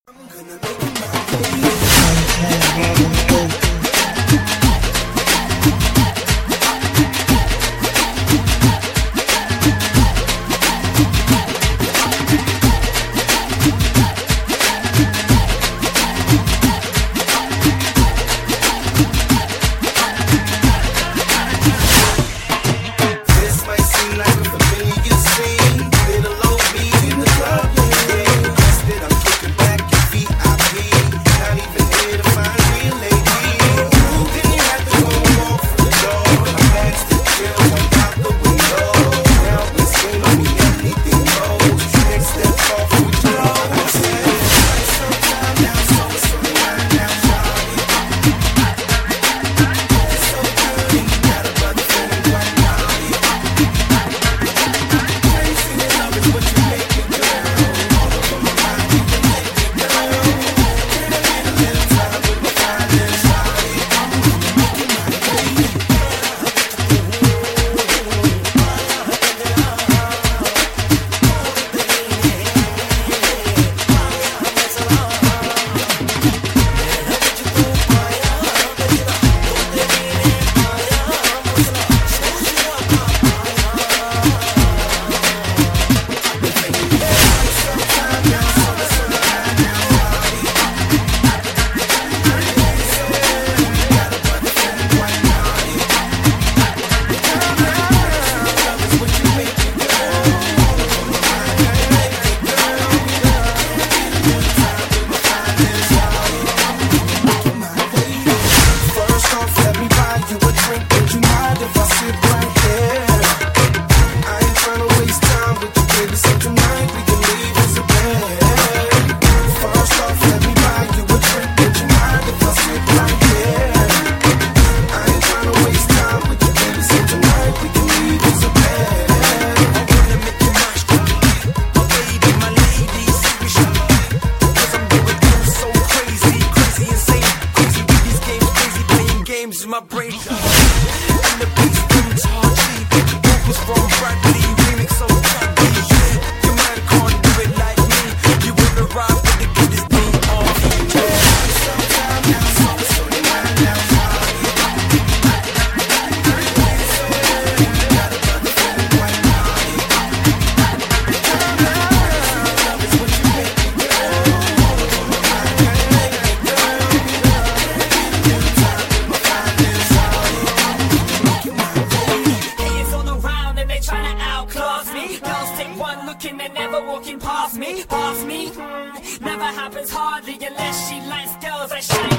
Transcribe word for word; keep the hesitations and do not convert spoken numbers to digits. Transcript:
My brain and the beats from Tarji, vocals from Bradley, remix so trendy. Your man can't do it like me. You wanna ride with the goodest beat on me. Sometime now, so so now, now, got a brother feeling quite naughty. Love is what you make me do. And never walking past me, past me. Mm, never happens hardly unless she likes girls that shine.